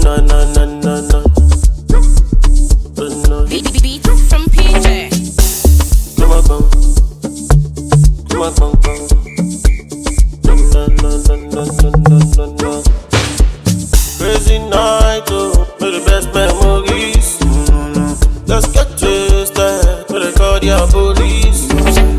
na na na na na. Beat from PJ. Come on, come on, come on. Na na na na na na na. Crazy night, oh, with the best memories. Let's get twisted, with the cardiac police.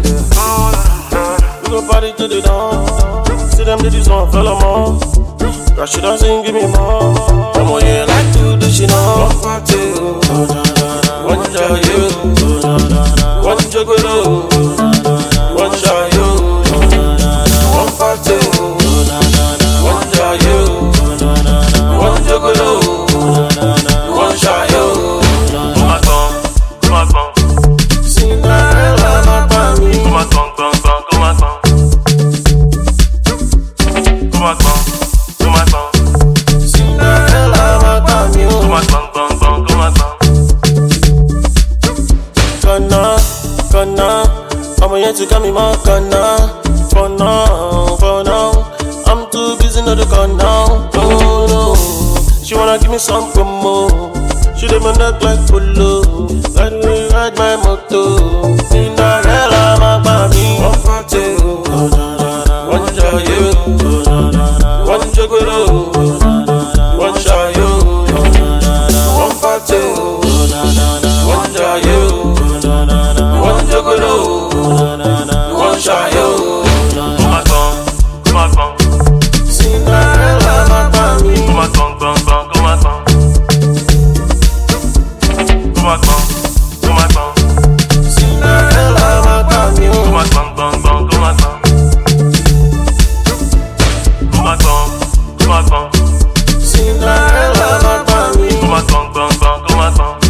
We go party to the dawn. See them ladies on fell on. Cause she doesn't give me more. Come on, yeah, like to do she know. One party, one shot you, one juggalo, one shot you. One party, one shot you, one juggalo, one shot you. Come on, come on. Cinderella, my baby. Come on, come on, come on, come on, come on. Come on, come on. I'm here to get me more Ghana. For now, I'm too busy not to come now. Oh no, she wanna give me some promo. She did my neck like polo. Like the way you ride my moto. Cinderella, my baby. One party, one shot you, one juggalo, one shot you. One party, one shot you, one juggalo, one shot you. Come on, come on. Cinderella, my baby. Come on, come on, come on, come on, come on. Come on, come on, come on. Cinderella, my baby. Come on, come on, come on, come on, come on. Come on, come on, come on. Cinderella, my baby. Come on, come on, come on, come on, come on.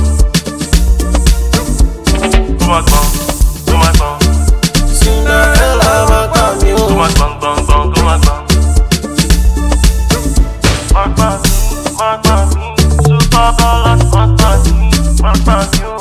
Come on, come on, come on. Cinderella, my baby. Come on, come on, come on, come on, come on. My baby, super ballad, my baby, my baby.